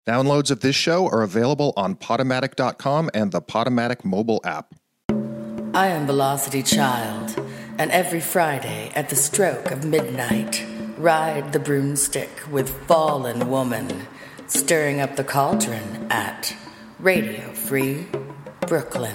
Downloads of this show are available on Podomatic.com and the Podomatic mobile app. I am Velocity Child, and every Friday at the stroke of midnight, ride the broomstick with Fallen Woman, stirring up the cauldron at Radio Free Brooklyn.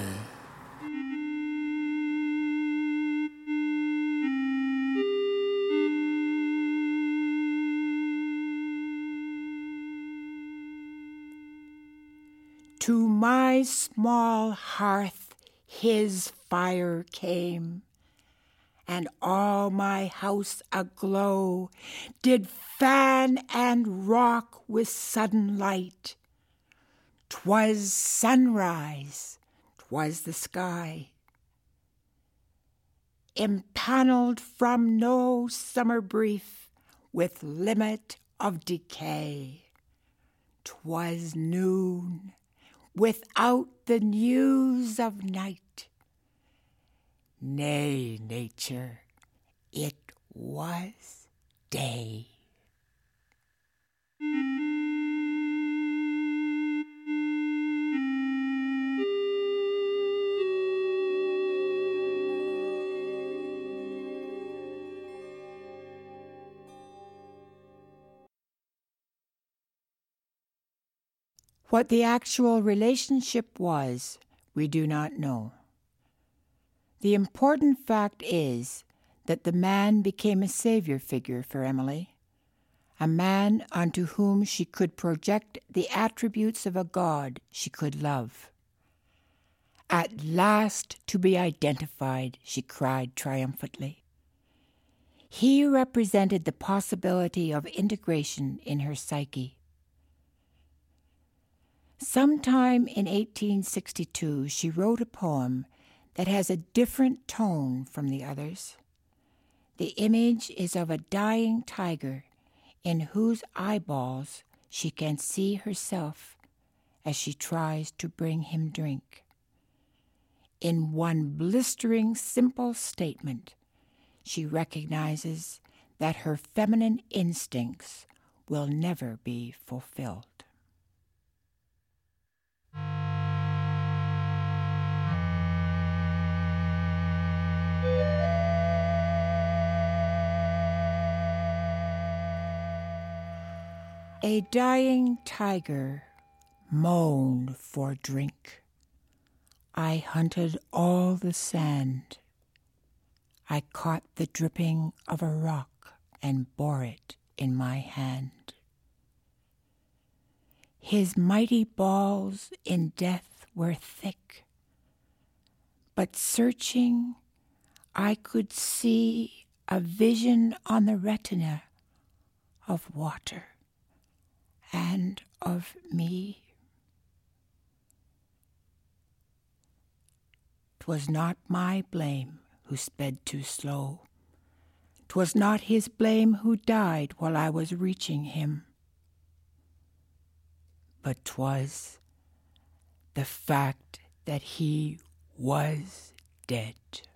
To my small hearth his fire came, and all my house aglow did fan and rock with sudden light. 'Twas sunrise, 'twas the sky, impaneled from no summer brief with limit of decay. 'Twas noon, without the news of night. Nay, nature, it was day. What the actual relationship was, we do not know. The important fact is that the man became a savior figure for Emily, a man unto whom she could project the attributes of a God she could love. At last to be identified, she cried triumphantly. He represented the possibility of integration in her psyche. Sometime in 1862, she wrote a poem that has a different tone from the others. The image is of a dying tiger in whose eyeballs she can see herself as she tries to bring him drink. In one blistering, simple statement, she recognizes that her feminine instincts will never be fulfilled. A dying tiger moaned for drink. I hunted all the sand. I caught the dripping of a rock and bore it in my hand. His mighty balls in death were thick, but searching I could see a vision on the retina of water and of me. 'Twas not my blame who sped too slow. 'Twas not his blame who died while I was reaching him. But 'twas the fact that he was dead.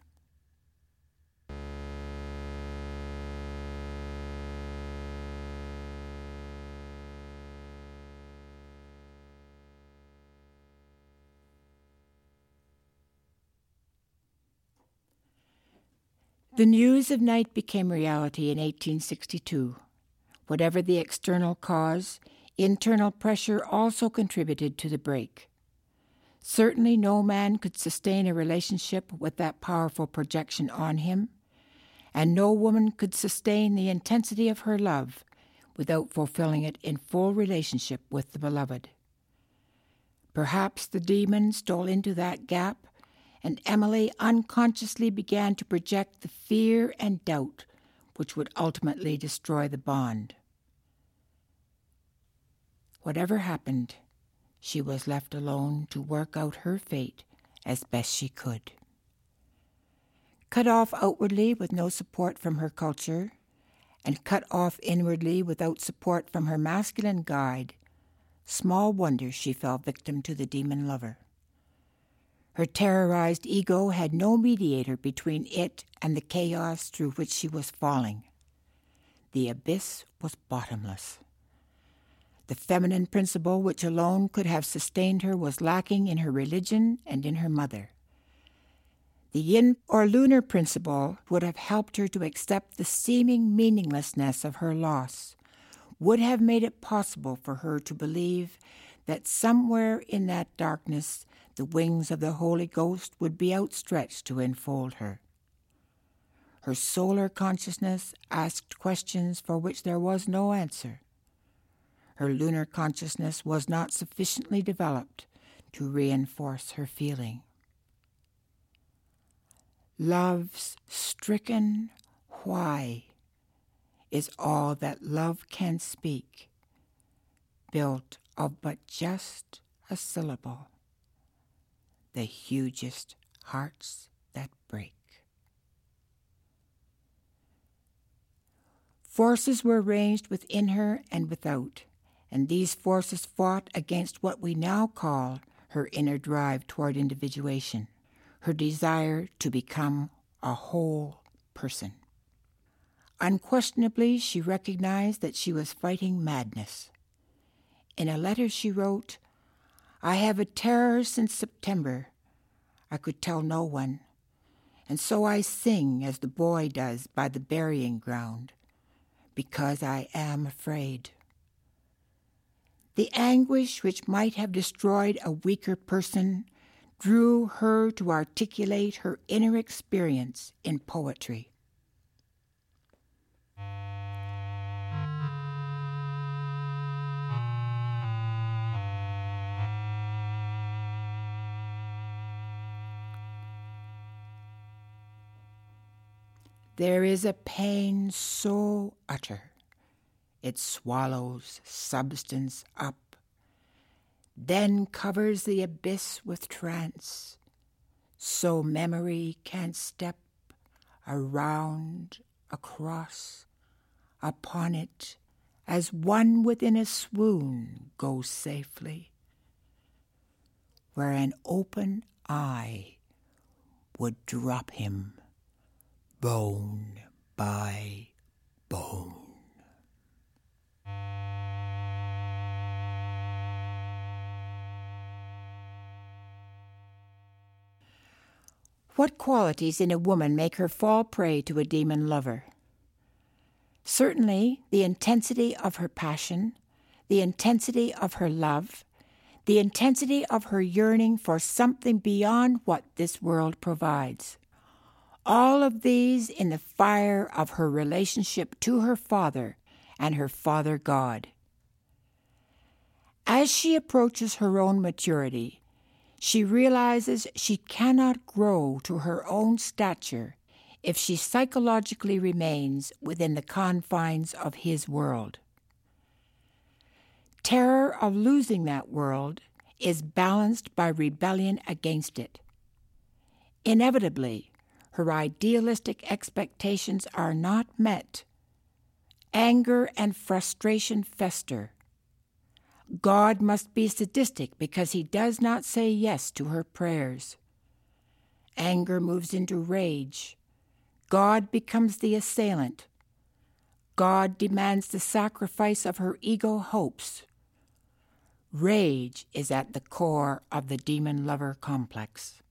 The news of night became reality in 1862. Whatever the external cause, internal pressure also contributed to the break. Certainly no man could sustain a relationship with that powerful projection on him, and no woman could sustain the intensity of her love without fulfilling it in full relationship with the beloved. Perhaps the demon stole into that gap, and Emily unconsciously began to project the fear and doubt which would ultimately destroy the bond. Whatever happened, she was left alone to work out her fate as best she could. Cut off outwardly with no support from her culture, and cut off inwardly without support from her masculine guide, small wonder she fell victim to the demon lover. Her terrorized ego had no mediator between it and the chaos through which she was falling. The abyss was bottomless. The feminine principle which alone could have sustained her was lacking in her religion and in her mother. The yin or lunar principle would have helped her to accept the seeming meaninglessness of her loss, would have made it possible for her to believe that somewhere in that darkness the wings of the Holy Ghost would be outstretched to enfold her. Her solar consciousness asked questions for which there was no answer. Her lunar consciousness was not sufficiently developed to reinforce her feeling. Love's stricken why is all that love can speak, built of but just a syllable, the hugest hearts that break. Forces were ranged within her and without, and these forces fought against what we now call her inner drive toward individuation, her desire to become a whole person. Unquestionably, she recognized that she was fighting madness. In a letter she wrote, "I have a terror since September. I could tell no one, and so I sing as the boy does by the burying ground, because I am afraid." The anguish which might have destroyed a weaker person drew her to articulate her inner experience in poetry. There is a pain so utter, it swallows substance up, then covers the abyss with trance, so memory can't step around, across, upon it, as one within a swoon goes safely, where an open eye would drop him bone by bone. What qualities in a woman make her fall prey to a demon lover? Certainly, the intensity of her passion, the intensity of her love, the intensity of her yearning for something beyond what this world provides. All of these in the fire of her relationship to her Father and her Father God. As she approaches her own maturity, she realizes she cannot grow to her own stature if she psychologically remains within the confines of his world. Terror of losing that world is balanced by rebellion against it. Inevitably, her idealistic expectations are not met. Anger and frustration fester. God must be sadistic because he does not say yes to her prayers. Anger moves into rage. God becomes the assailant. God demands the sacrifice of her ego hopes. Rage is at the core of the demon lover complex.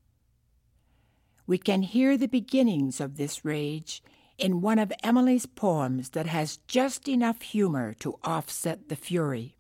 We can hear the beginnings of this rage in one of Emily's poems that has just enough humor to offset the fury.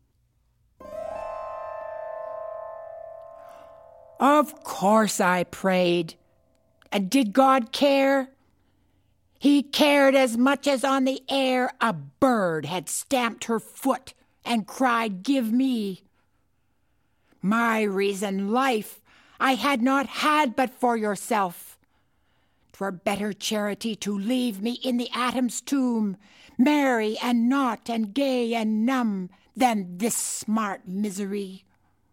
Of course I prayed. And did God care? He cared as much as on the air a bird had stamped her foot and cried, "Give me." My reason, life, I had not had but for yourself. 'Twere better charity to leave me in the atom's tomb, merry and naught and gay and numb, than this smart misery.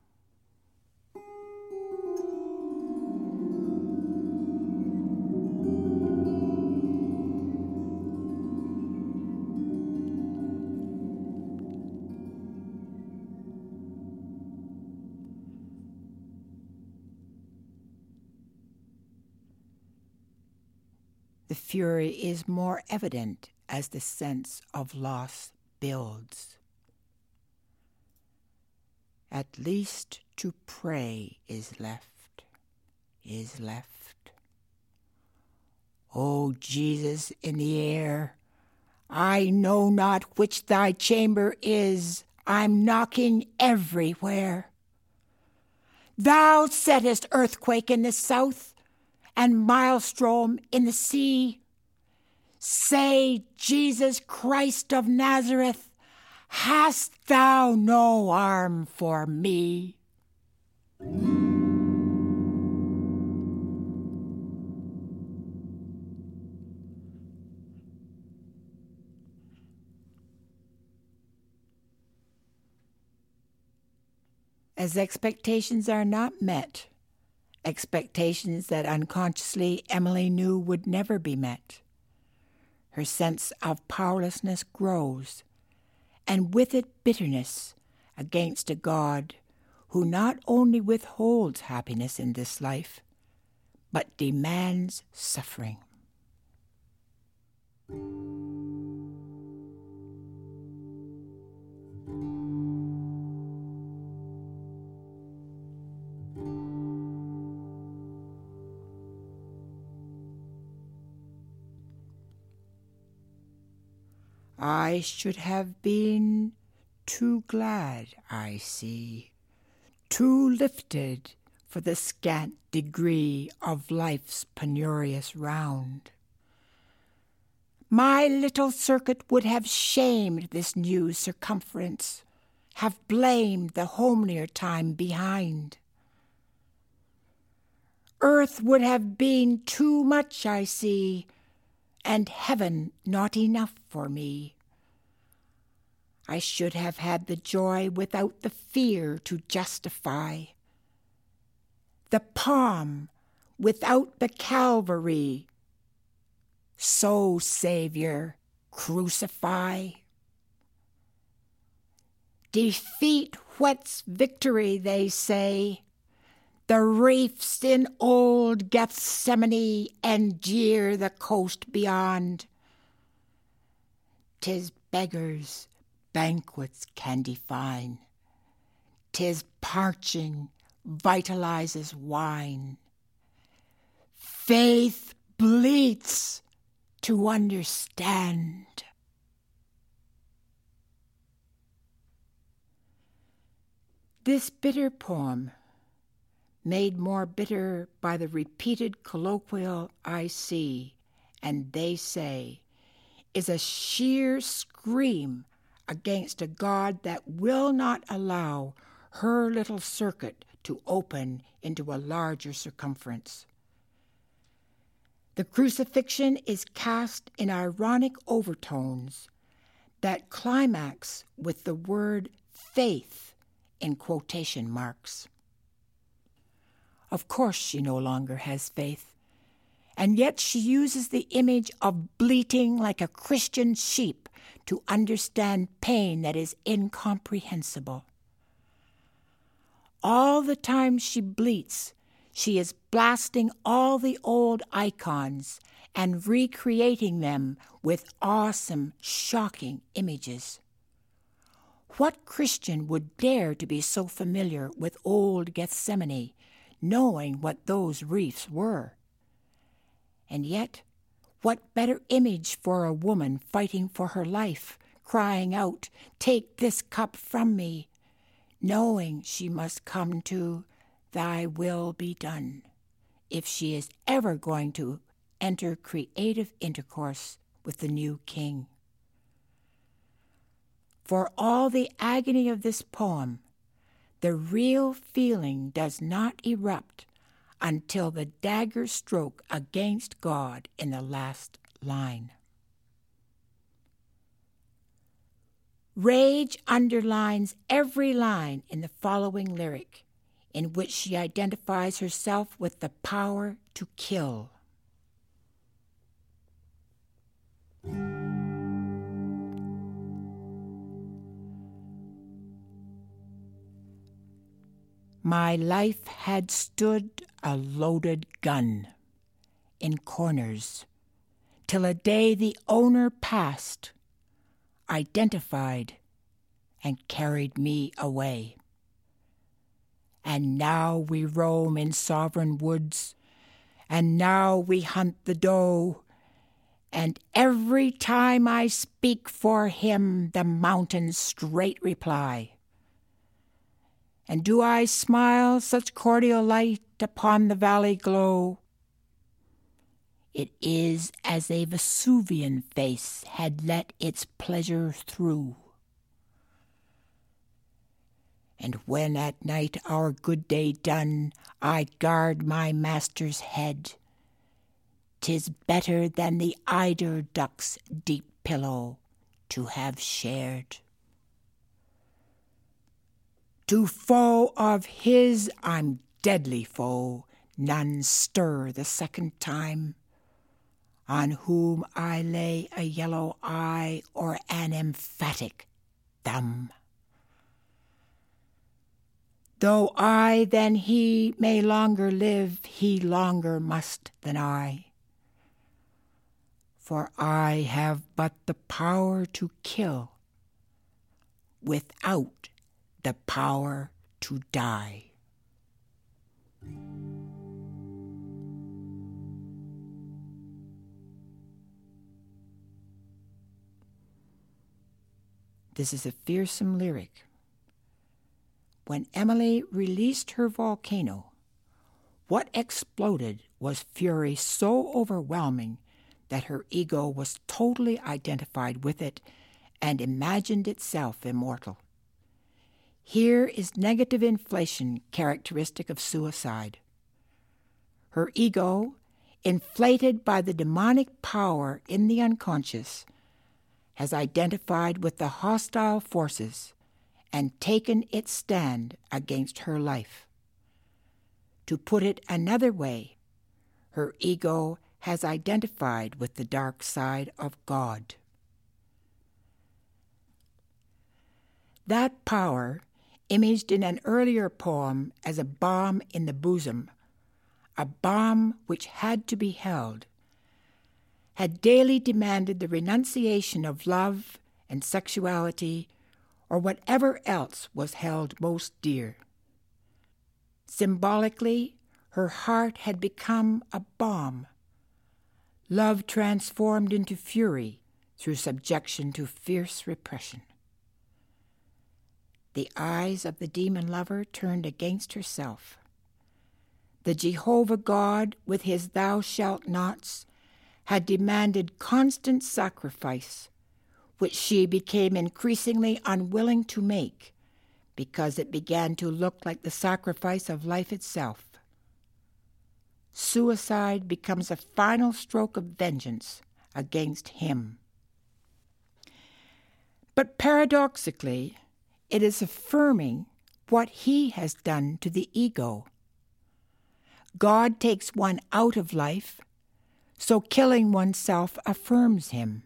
The fury is more evident as the sense of loss builds. At least to pray is left. O Jesus in the air, I know not which thy chamber is, I'm knocking everywhere. Thou settest earthquake in the south, and maelstrom in the sea. Say, Jesus Christ of Nazareth, hast thou no arm for me? As expectations are not met, expectations that unconsciously Emily knew would never be met, her sense of powerlessness grows, and with it bitterness against a God who not only withholds happiness in this life, but demands suffering. I should have been too glad, I see, too lifted for the scant degree of life's penurious round. My little circuit would have shamed this new circumference, have blamed the homelier time behind. Earth would have been too much, I see, and heaven not enough for me. I should have had the joy without the fear to justify, the palm without the Calvary. So, Savior, crucify. Defeat whets victory, they say. The reefs in old Gethsemane and jeer the coast beyond. 'Tis beggars banquets can define. 'Tis parching vitalizes wine. Faith bleats to understand. This bitter poem, made more bitter by the repeated colloquial I see and they say, is a sheer scream against a God that will not allow her little circuit to open into a larger circumference. The crucifixion is cast in ironic overtones that climax with the word faith in quotation marks. Of course she no longer has faith, and yet she uses the image of bleating like a Christian sheep to understand pain that is incomprehensible. All the time she bleats, she is blasting all the old icons and recreating them with awesome, shocking images. What Christian would dare to be so familiar with old Gethsemane, knowing what those reefs were? And yet, what better image for a woman fighting for her life, crying out, "Take this cup from me," knowing she must come to "Thy will be done," if she is ever going to enter creative intercourse with the new king. For all the agony of this poem, the real feeling does not erupt until the dagger stroke against God in the last line. Rage underlines every line in the following lyric, in which she identifies herself with the power to kill. My life had stood a loaded gun in corners, till a day the owner passed, identified, and carried me away. and now we roam in sovereign woods, and now we hunt the doe, and every time I speak for him, the mountains straight reply. And do I smile such cordial light upon the valley glow? It is as a Vesuvian face had let its pleasure through. And when at night our good day done, I guard my master's head, 'tis better than the eider duck's deep pillow to have shared. To foe of his I'm deadly foe, none stir the second time, on whom I lay a yellow eye or an emphatic thumb. Though I than he may longer live, he longer must than I. For I have but the power to kill, without the power to die. This is a fearsome lyric. When Emily released her volcano, what exploded was fury so overwhelming that her ego was totally identified with it and imagined itself immortal. Here is negative inflation characteristic of suicide. Her ego, inflated by the demonic power in the unconscious, has identified with the hostile forces and taken its stand against her life. To put it another way, her ego has identified with the dark side of God. That power, imaged in an earlier poem as a bomb in the bosom, a bomb which had to be held, had daily demanded the renunciation of love and sexuality or whatever else was held most dear. Symbolically, her heart had become a bomb, love transformed into fury through subjection to fierce repression. The eyes of the demon lover turned against herself. The Jehovah God, with his thou shalt nots, had demanded constant sacrifice, which she became increasingly unwilling to make because it began to look like the sacrifice of life itself. Suicide becomes a final stroke of vengeance against him. But paradoxically, it is affirming what he has done to the ego. God takes one out of life, so killing oneself affirms him.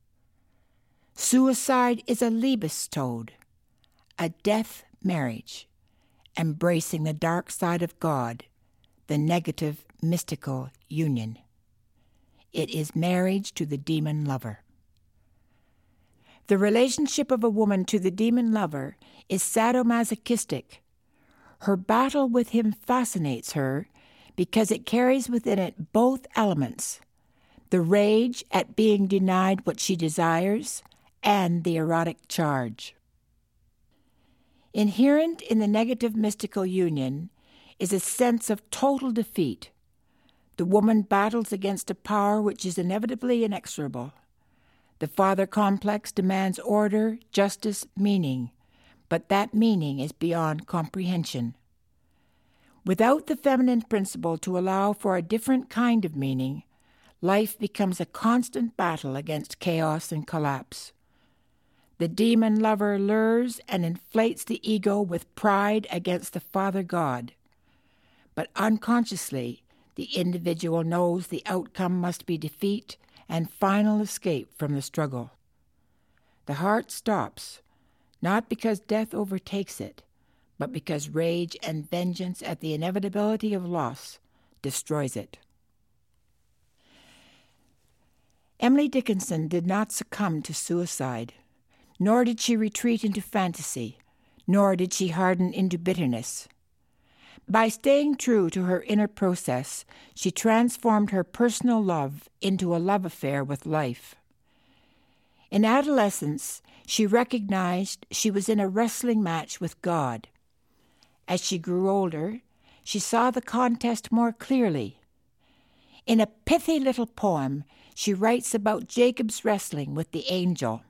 Suicide is a Liebestod, a death marriage, embracing the dark side of God, the negative mystical union. It is marriage to the demon lover. The relationship of a woman to the demon lover is sadomasochistic. Her battle with him fascinates her because it carries within it both elements, the rage at being denied what she desires and the erotic charge. Inherent in the negative mystical union is a sense of total defeat. The woman battles against a power which is inevitably inexorable. The father complex demands order, justice, meaning, but that meaning is beyond comprehension. Without the feminine principle to allow for a different kind of meaning, life becomes a constant battle against chaos and collapse. The demon lover lures and inflates the ego with pride against the Father God. But unconsciously, the individual knows the outcome must be defeat and final escape from the struggle. The heart stops, not because death overtakes it, but because rage and vengeance at the inevitability of loss destroys it. Emily Dickinson did not succumb to suicide, nor did she retreat into fantasy, nor did she harden into bitterness. By staying true to her inner process, she transformed her personal love into a love affair with life. In adolescence, she recognized she was in a wrestling match with God. As she grew older, she saw the contest more clearly. In a pithy little poem, she writes about Jacob's wrestling with the angel.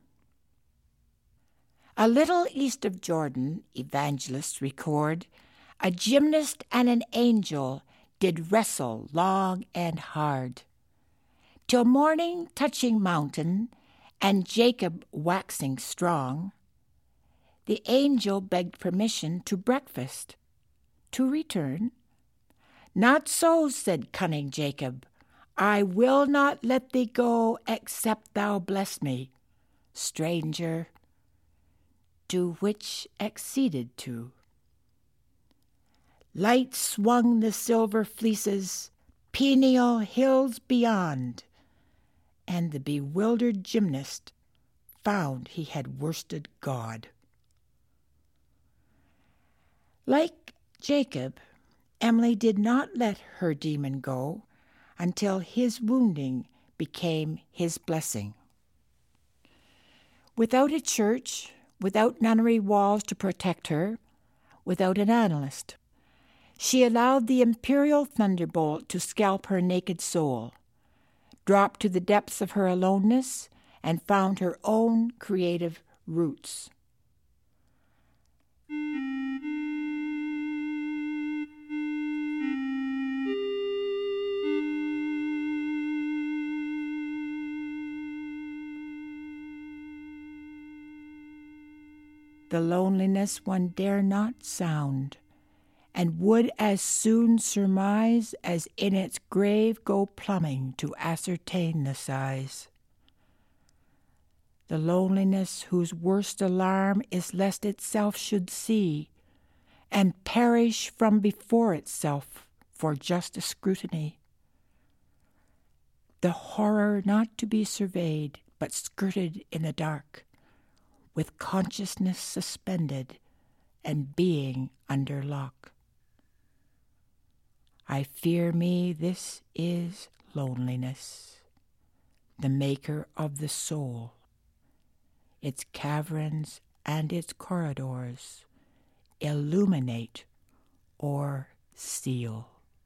A little east of Jordan, evangelists record, a gymnast and an angel did wrestle long and hard, till morning touching mountain, and Jacob waxing strong, the angel begged permission to breakfast. To return, "Not so," said cunning Jacob, "I will not let thee go, except thou bless me, stranger," to which acceded to. Light swung the silver fleeces, Peniel hills beyond, and the bewildered gymnast found he had worsted God. Like Jacob, Emily did not let her demon go until his wounding became his blessing. Without a church, without nunnery walls to protect her, without an analyst, she allowed the imperial thunderbolt to scalp her naked soul, dropped to the depths of her aloneness, and found her own creative roots. The loneliness one dare not sound, and would as soon surmise as in its grave go plumbing to ascertain the size. The loneliness whose worst alarm is lest itself should see, and perish from before itself for just a scrutiny. The horror not to be surveyed, but skirted in the dark, with consciousness suspended and being under lock. I fear me this is loneliness, the maker of the soul, its caverns and its corridors illuminate or seal.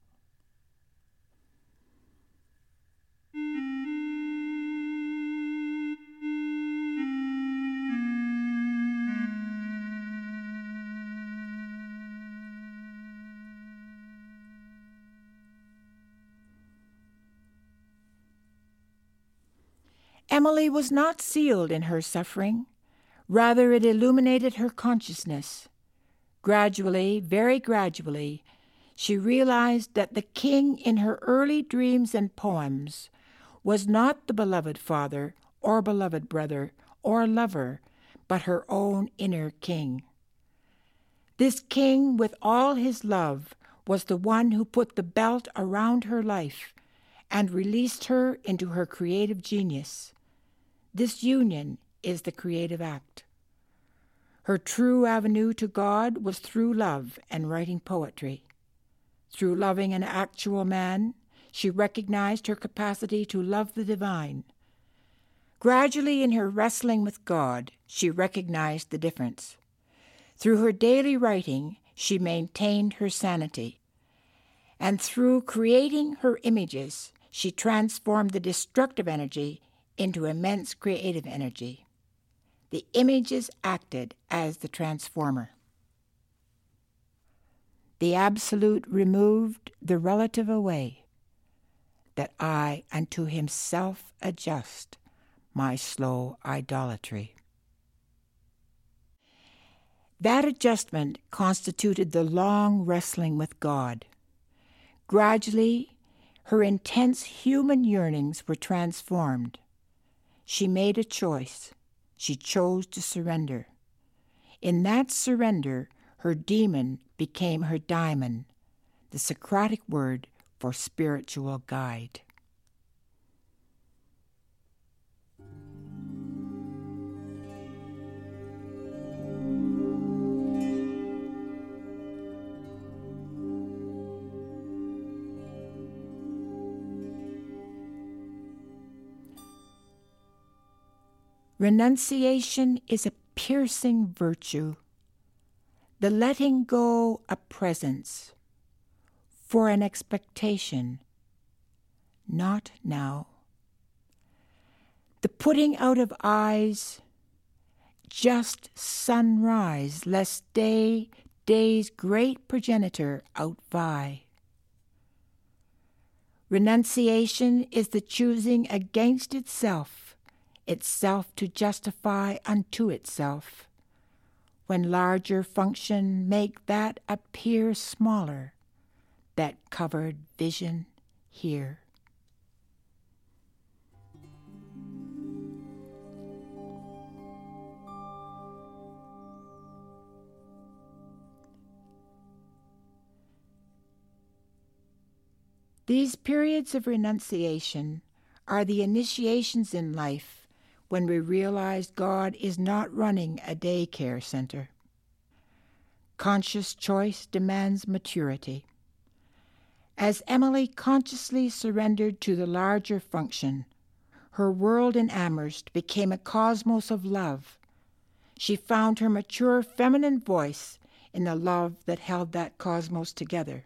Emily was not sealed in her suffering. Rather, it illuminated her consciousness. Gradually, very gradually, she realized that the king in her early dreams and poems was not the beloved father or beloved brother or lover, but her own inner king. This king, with all his love, was the one who put the belt around her life and released her into her creative genius. This union is the creative act. Her true avenue to God was through love and writing poetry. Through loving an actual man, she recognized her capacity to love the divine. Gradually, in her wrestling with God, she recognized the difference. Through her daily writing, she maintained her sanity. And through creating her images, she transformed the destructive energy into immense creative energy. The images acted as the transformer. The absolute removed the relative away, that I unto himself adjust my slow idolatry. That adjustment constituted the long wrestling with God. Gradually, her intense human yearnings were transformed. She made a choice. She chose to surrender. In that surrender, her demon became her diamond, the Socratic word for spiritual guide. Renunciation is a piercing virtue, the letting go a presence for an expectation, not now. The putting out of eyes, just sunrise, lest day's great progenitor outvie. Renunciation is the choosing against itself to justify unto itself, when larger function make that appear smaller, that covered vision here. These periods of renunciation are the initiations in life when we realize God is not running a daycare center. Conscious choice demands maturity. As Emily consciously surrendered to the larger function, her world in Amherst became a cosmos of love. She found her mature feminine voice in the love that held that cosmos together.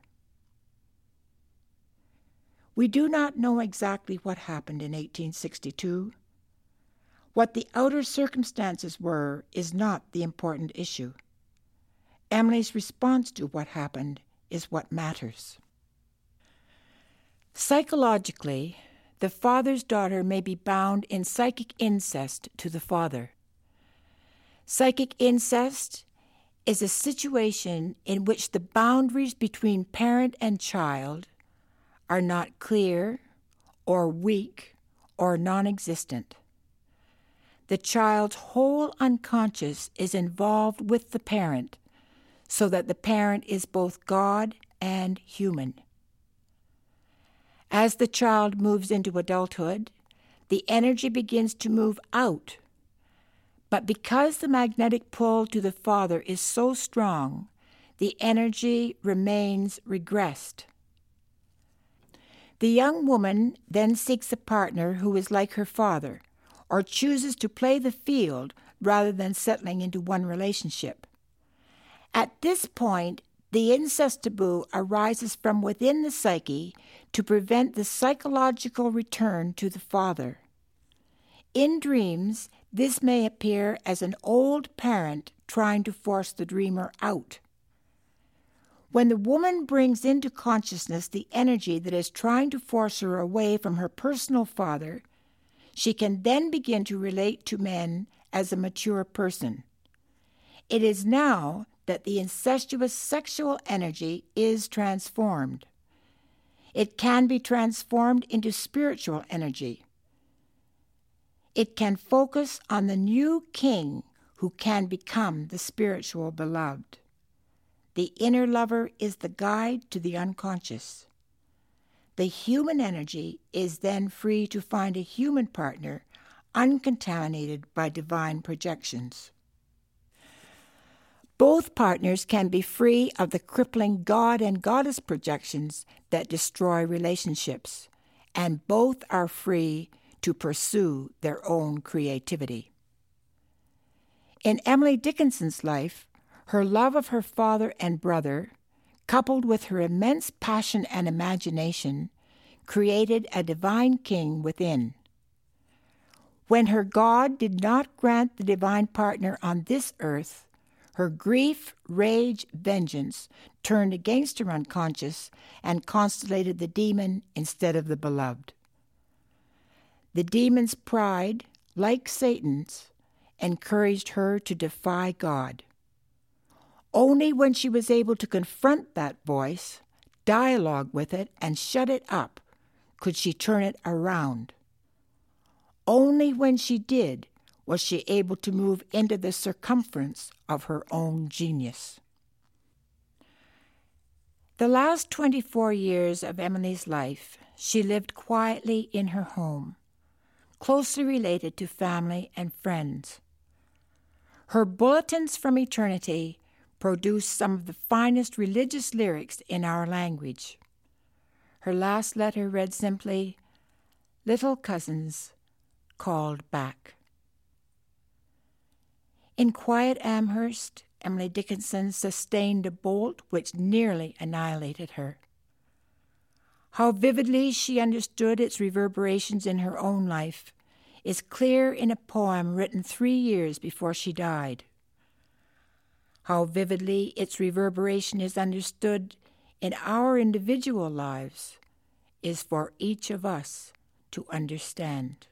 We do not know exactly what happened in 1862. What the outer circumstances were is not the important issue. Emily's response to what happened is what matters. Psychologically, the father's daughter may be bound in psychic incest to the father. Psychic incest is a situation in which the boundaries between parent and child are not clear or weak or non-existent. The child's whole unconscious is involved with the parent, so that the parent is both God and human. As the child moves into adulthood, the energy begins to move out. But because the magnetic pull to the father is so strong, the energy remains regressed. The young woman then seeks a partner who is like her father, or chooses to play the field rather than settling into one relationship. At this point, the incest taboo arises from within the psyche to prevent the psychological return to the father. In dreams, this may appear as an old parent trying to force the dreamer out. When the woman brings into consciousness the energy that is trying to force her away from her personal father, she can then begin to relate to men as a mature person. It is now that the incestuous sexual energy is transformed. It can be transformed into spiritual energy. It can focus on the new king who can become the spiritual beloved. The inner lover is the guide to the unconscious. The human energy is then free to find a human partner uncontaminated by divine projections. Both partners can be free of the crippling God and goddess projections that destroy relationships, and both are free to pursue their own creativity. In Emily Dickinson's life, her love of her father and brother, coupled with her immense passion and imagination, created a divine king within. When her God did not grant the divine partner on this earth, her grief, rage, vengeance turned against her unconscious and constellated the demon instead of the beloved. The demon's pride, like Satan's, encouraged her to defy God. Only when she was able to confront that voice, dialogue with it, and shut it up, could she turn it around. Only when she did was she able to move into the circumference of her own genius. The last 24 years of Emily's life, she lived quietly in her home, closely related to family and friends. Her bulletins from eternity produced some of the finest religious lyrics in our language. Her last letter read simply, "Little cousins called back." In quiet Amherst, Emily Dickinson sustained a bolt which nearly annihilated her. How vividly she understood its reverberations in her own life is clear in a poem written 3 years before she died. How vividly its reverberation is understood in our individual lives is for each of us to understand.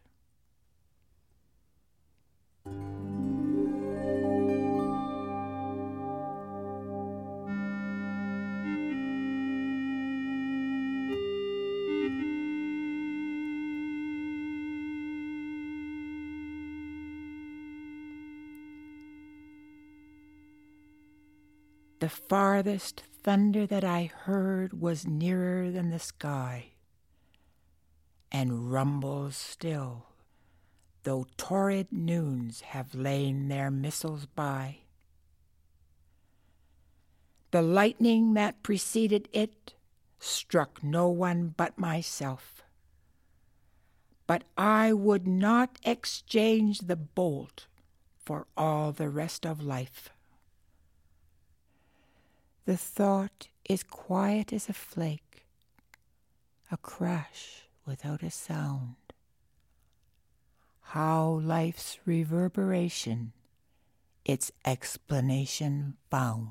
The farthest thunder that I heard was nearer than the sky, and rumbles still, though torrid noons have lain their missiles by. The lightning that preceded it struck no one but myself, but I would not exchange the bolt for all the rest of life. The thought is quiet as a flake, a crash without a sound. How life's reverberation its explanation found.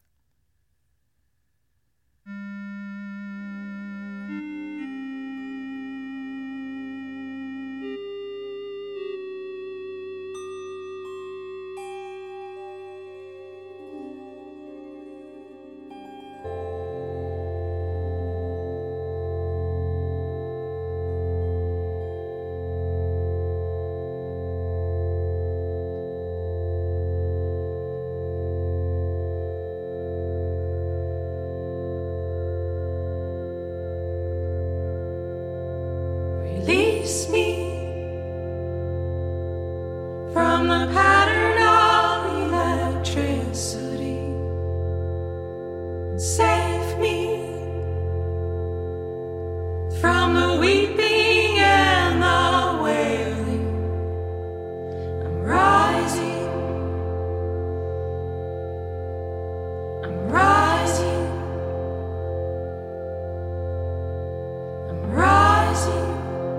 Release me from the pattern of electricity and save me from the weeping and the wailing. I'm rising, I'm rising, I'm rising.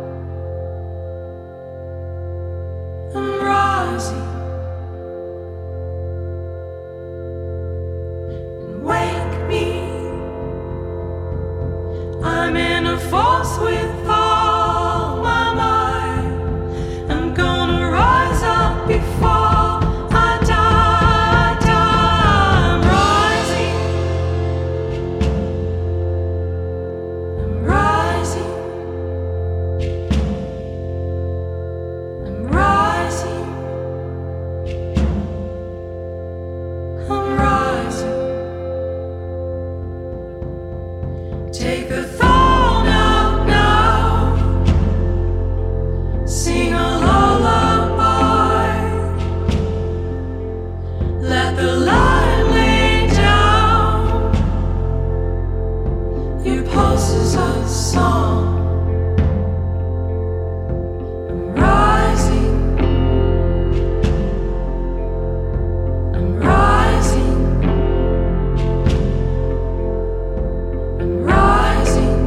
I'm rising, and wake me. I'm in a force with all my might. I'm gonna rise up before I die. I'm rising, I'm rising, I'm rising. I'm rising. Take the thorn out now. Sing a lullaby. Let the light lay down. Your pulse is a song. I'm rising. I'm rising. I'm rising.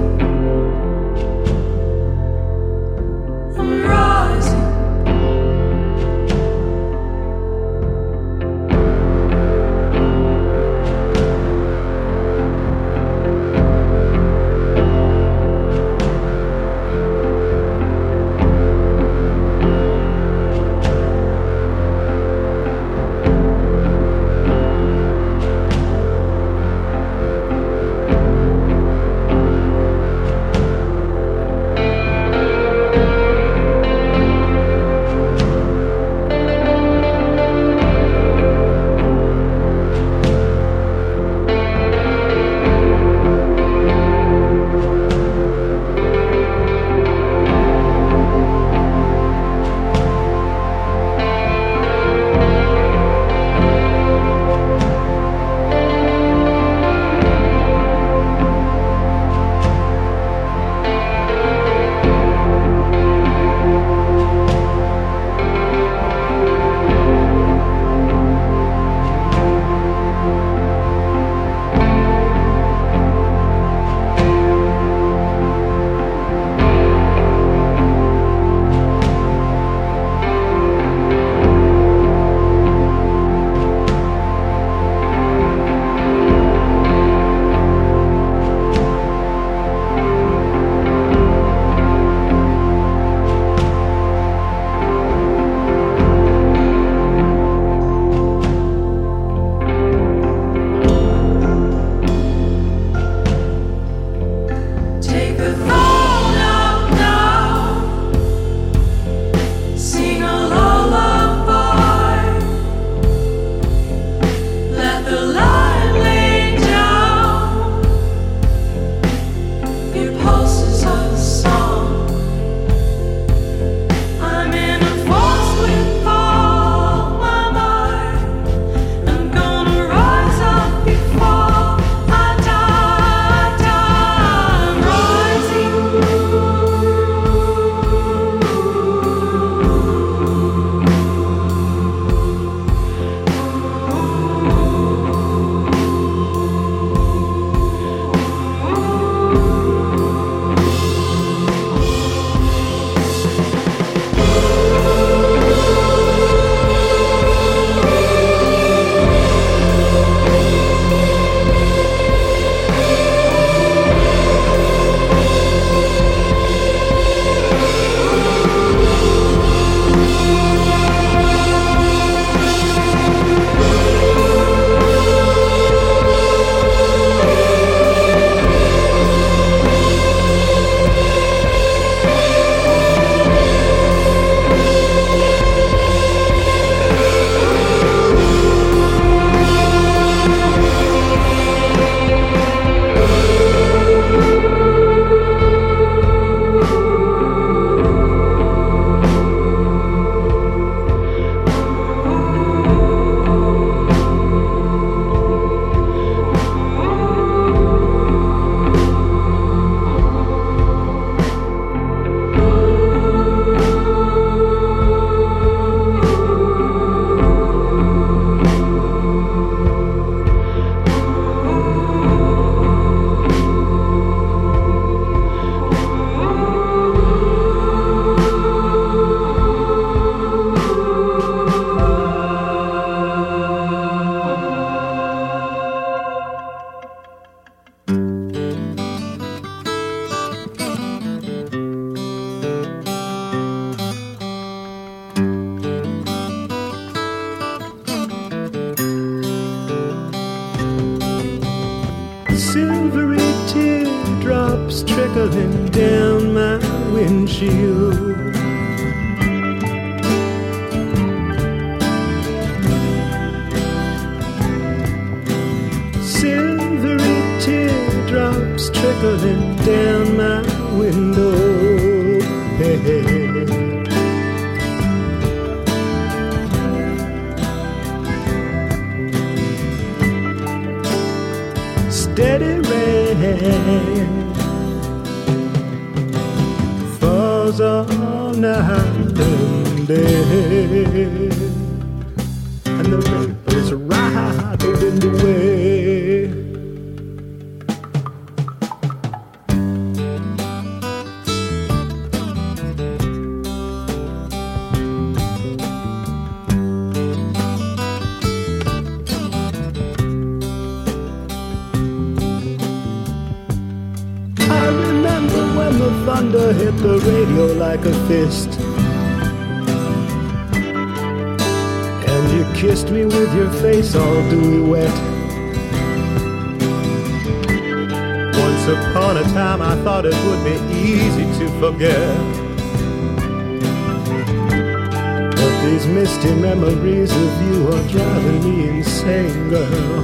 Silvery teardrops trickling down my windshield. Silvery teardrops trickling down my window. Hey, hey. Steady rain falls all night and day, and the vapors ride the wind away. Thunder hit the radio like a fist, and you kissed me with your face all dewy wet. Once upon a time I thought it would be easy to forget, but these misty memories of you are driving me insane, girl.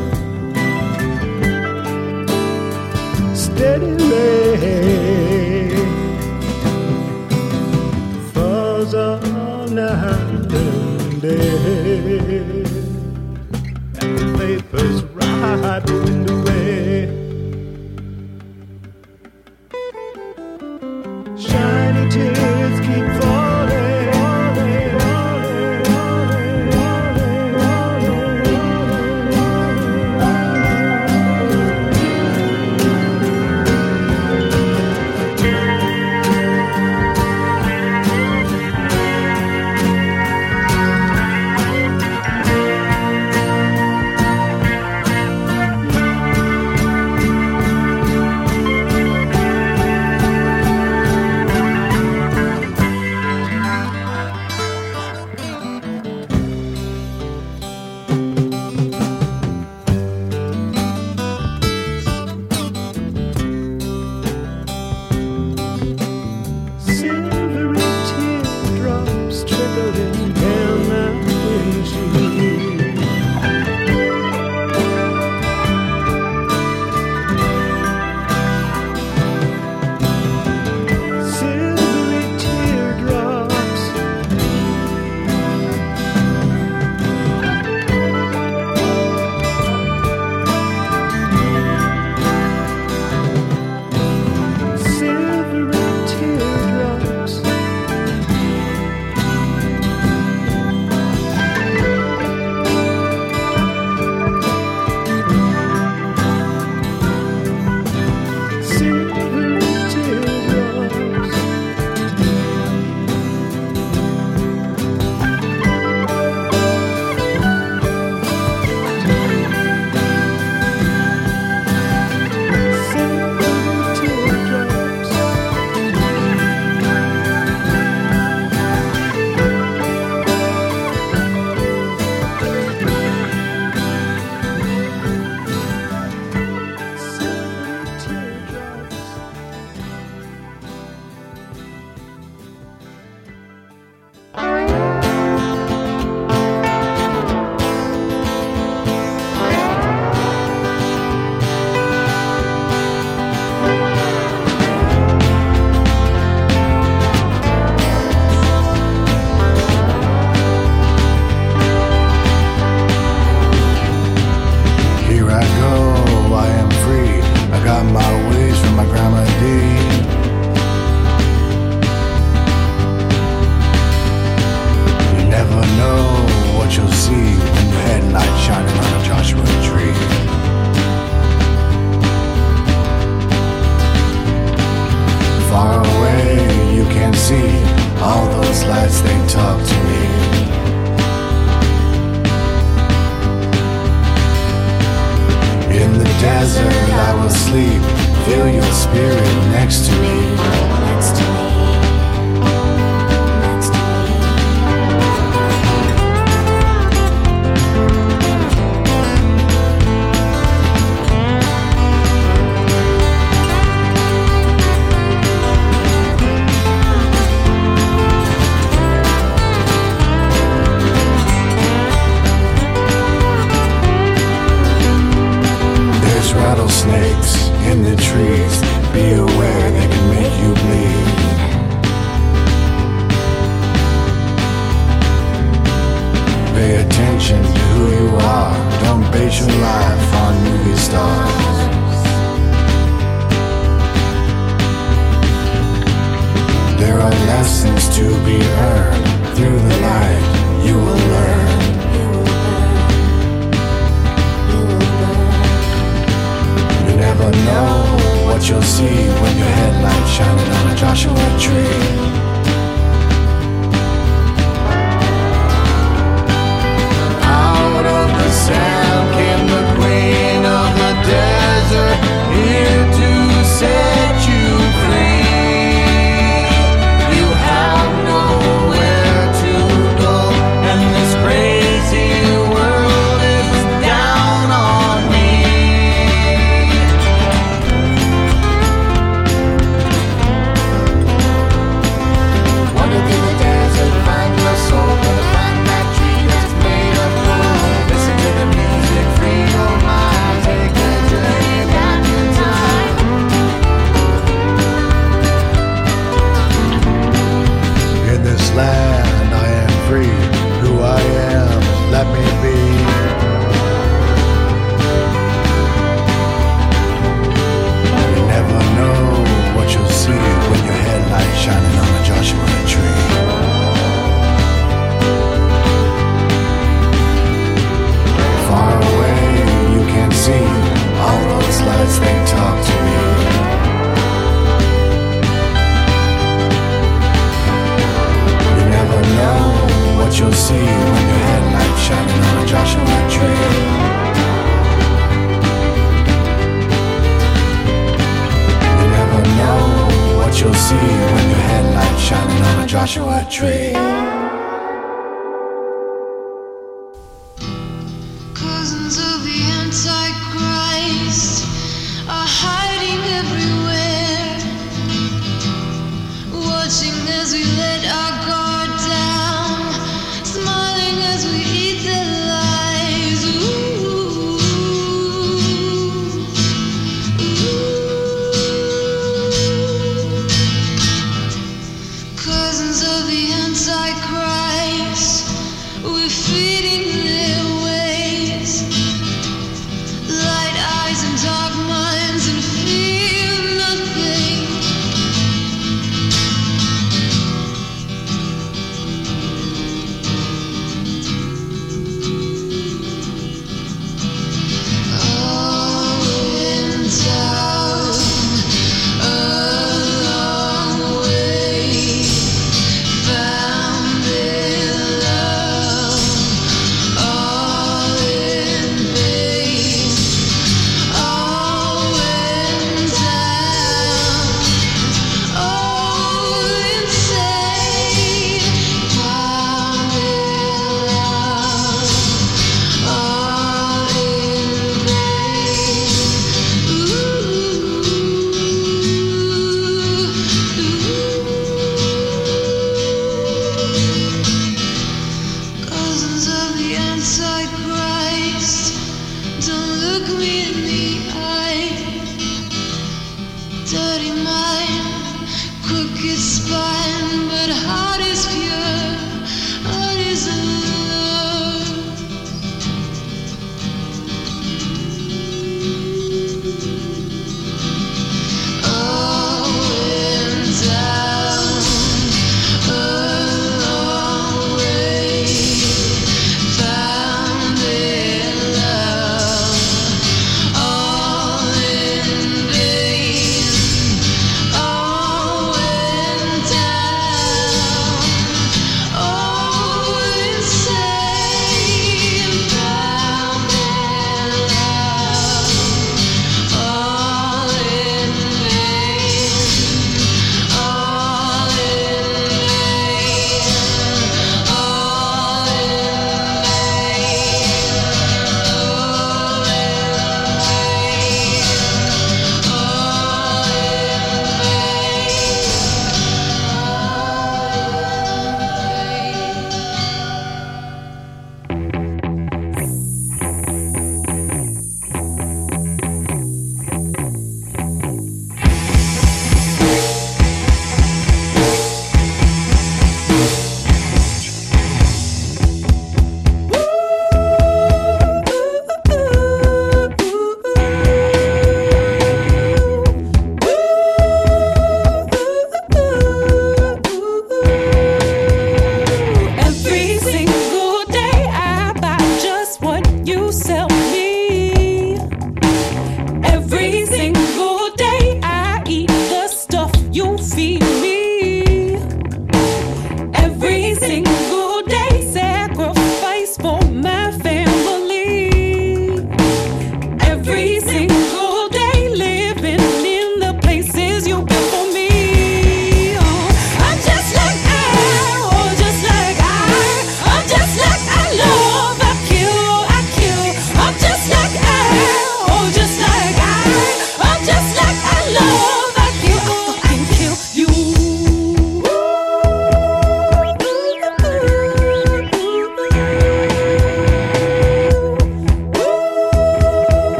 Steady rain falls all night and day, and the vapors ride the wind away. Shiny tears keep falling, Rattlesnakes in the trees, be aware they can make you bleed. Pay attention to who you are, don't base your life on movie stars. There are lessons to be earned, through the light you will learn. You never know what you'll see when your headlights shining on a Joshua tree. Out of the sand came the queen of the desert, here to set you free. You have nowhere to go, and this crazy world is down on me. Wander through the desert, find your soul, gonna find that tree that's made of gold. Listen to the music, free your mind, take a journey back in time. In this land I am free, who I am, let me be. You never know what you'll see when your headlights shining on a Joshua tree. Far away you can see all those lights, they talk to me. You never know what you'll see when your headlights shining on a Joshua tree. You never know what you'll see when your headlights shining on a Joshua tree. Cousins of the Antichrist are hiding everywhere, watching as we let our guard down, smiling as we eat their lives. Ooh, cousins of the Antichrist, we're feeding their ways. Light eyes and dark minds and feel nothing. All in town, a long way, found their love. All in vain, all went down, all insane, found their love, all in vain. Cousins of the Antichrist, don't look me in the eye. Dirty mind, crooked spine, but heart is pure, heart is love. All went down, a long way, found their love. All in vain, all went down,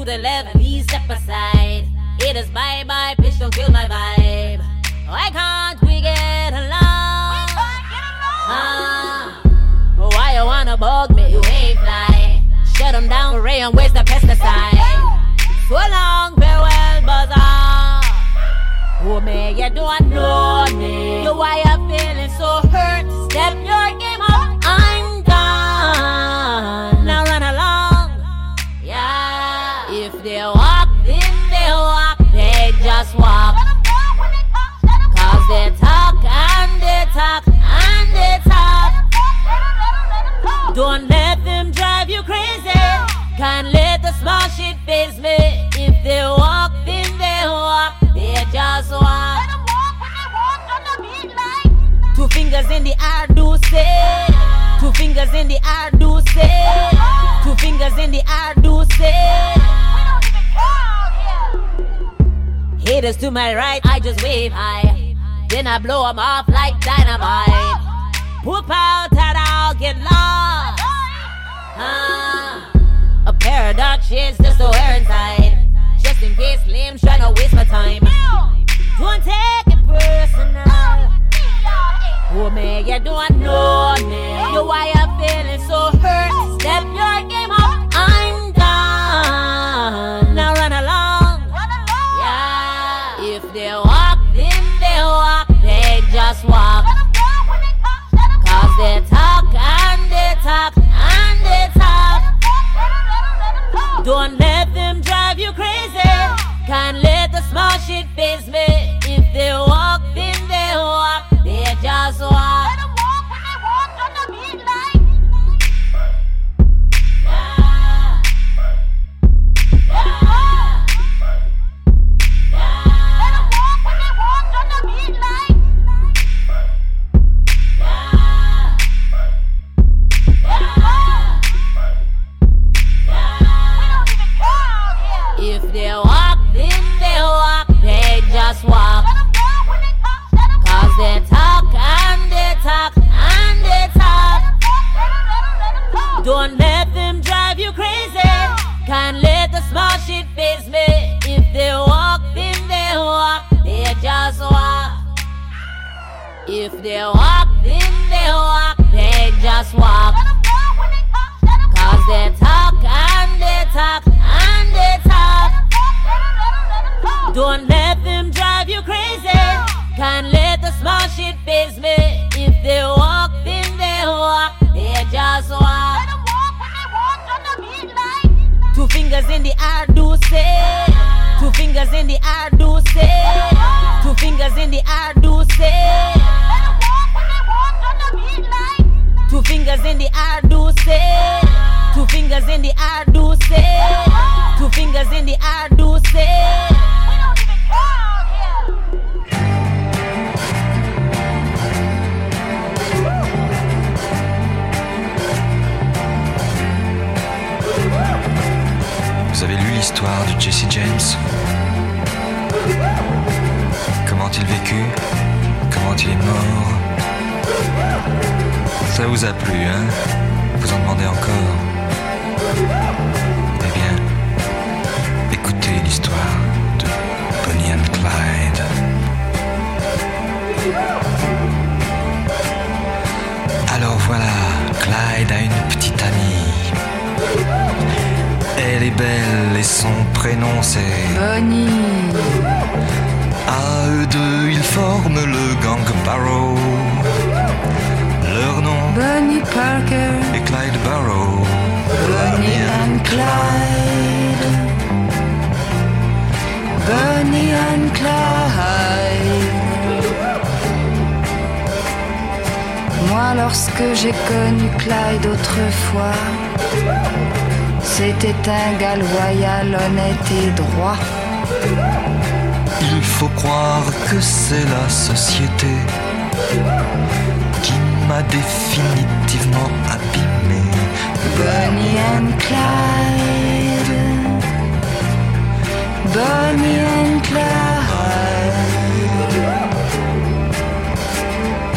to the left, please step aside. It is bye-bye, bitch, don't kill my vibe. Why can't we get along? Why you wanna bug me? You ain't fly. Shut them down, rayon, waste the pesticide. So long, farewell, buzzer. Oh man, you don't know me. You why you feeling so hurt? Step your game up, I'm gone. Now run along. Yeah. If they walk, then they walk. They just walk. Cause they talk and they talk and they talk. Don't let them drive you crazy. Can't let the small shit face me. If they walk, then they walk. They just walk. Let them walk when they walk on the beat like. 2 fingers in the air, do say. 2 fingers in the air, do say. 2 fingers in the air, do say. We don't even count here. Haters to my right, I just wave high. Then I blow them off like dynamite. Poop out and I'll get lost. A pair of dark shades just to wear inside. Just in case lame's tryna waste my time. Don't take it personal. Oh man, you don't know me. You why you feeling so hurt? Step your game up, I'm gone. Now run along. Yeah. If they walk, then they walk. They just walk. Cause they talk and they talk and they talk. Don't let them drive you crazy. Can't let the small shit face me. If they walk, then they walk. They just walk. Let them walk when they walk on the beat like. Yeah. Yeah. Yeah. Let them walk when they walk on the beat like. Yeah. Yeah. If they walk, then they walk. They just walk. Cause they talk and they talk and they talk. Don't let them drive you crazy. Can't let the small shit face me. If they walk, then they walk. They just walk. If they walk, then they walk. They just walk. Cause they talk and they talk and they talk. Don't let them drive you crazy. Can't let the small shit face me. If they walk, then they walk. They just walk. Let them walk when they walk on the beat like. 2 fingers in the air, do say. 2 fingers in the air, do say. 2 fingers in the air, do say. Let them walk when they walk on the beat like. 2 fingers in the air, do say. 2 fingers in the air, do say. 2 fingers in the air, do say. We don't even count here. Vous avez lu l'histoire de Jesse James? Comment il vécut? Comment il est mort? Ça vous a plu, hein? Vous en demandez encore? Eh bien, écoutez l'histoire de Bonnie and Clyde. Alors voilà, Clyde a une petite amie. Elle est belle et son prénom c'est Bonnie. À eux deux, ils forment le gang Barrow. Leur nom Bonnie Parker et Clyde Barrow. Bonnie and Clyde. Bonnie and Clyde. Moi, lorsque j'ai connu Clyde autrefois, c'était un gars loyal, honnête et droit. Il faut croire que c'est la société qui m'a définitivement abîmé. Bonnie and Clyde. Bonnie and Clyde.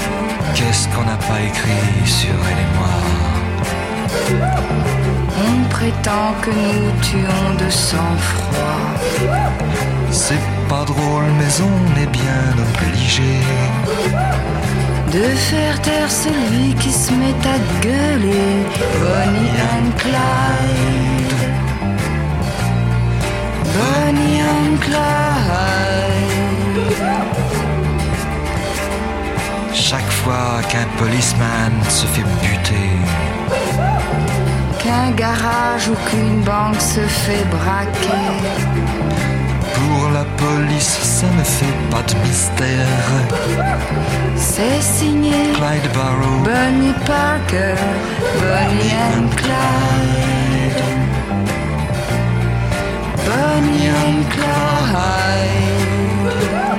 Qu'est-ce qu'on n'a pas écrit sur elle et moi? On prétend que nous tuons de sang-froid. C'est pas drôle, mais on est bien obligé de faire taire celui qui se met à gueuler. Bonnie and Clyde, Bonnie and Clyde. Chaque fois qu'un policeman se fait buter, qu'un garage ou qu'une banque se fait braquer, pour la police ça ne fait pas de mystère. C'est signé Clyde Barrow, Bonnie Parker, Bonnie and Clyde, Bonnie and Clyde.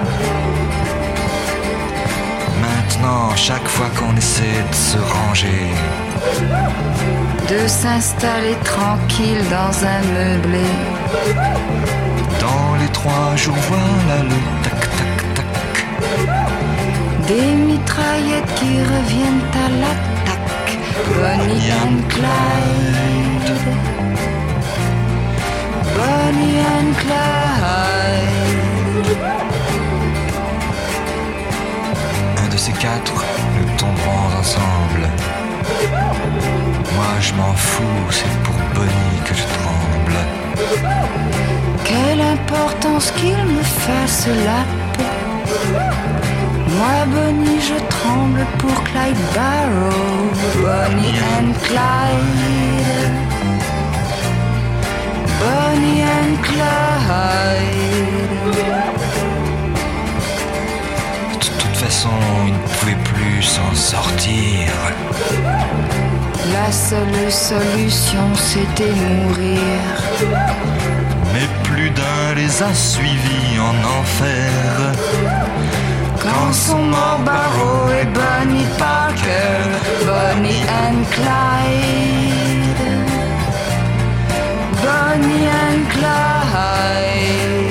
Maintenant, chaque fois qu'on essaie de se ranger, de s'installer tranquille dans un meublé, dans les 3 jours, voilà le tac-tac-tac, des mitraillettes qui reviennent à l'attaque. Bonnie and Clyde, Bonnie and Clyde. Un de ces 4, nous tomberons ensemble. Moi je m'en fous, c'est pour Bonnie que je tremble. Quelle importance qu'il me fasse la peau. Moi Bonnie je tremble pour Clyde Barrow. Bonnie and Clyde, Bonnie and Clyde. De toute façon, il ne pouvait plus s'en sortir. La seule solution c'était mourir. Mais plus d'un les a suivis en enfer. Quand sont morts Barrow et Bonnie Parker, Bonnie and Clyde, Bonnie and Clyde.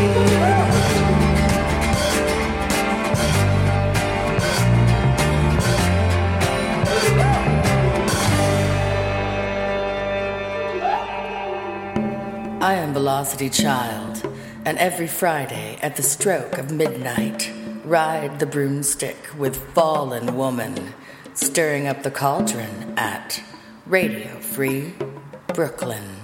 I am Velocity Child, and every Friday at the stroke of midnight, ride the broomstick with Fallen Woman, stirring up the cauldron at Radio Free Brooklyn.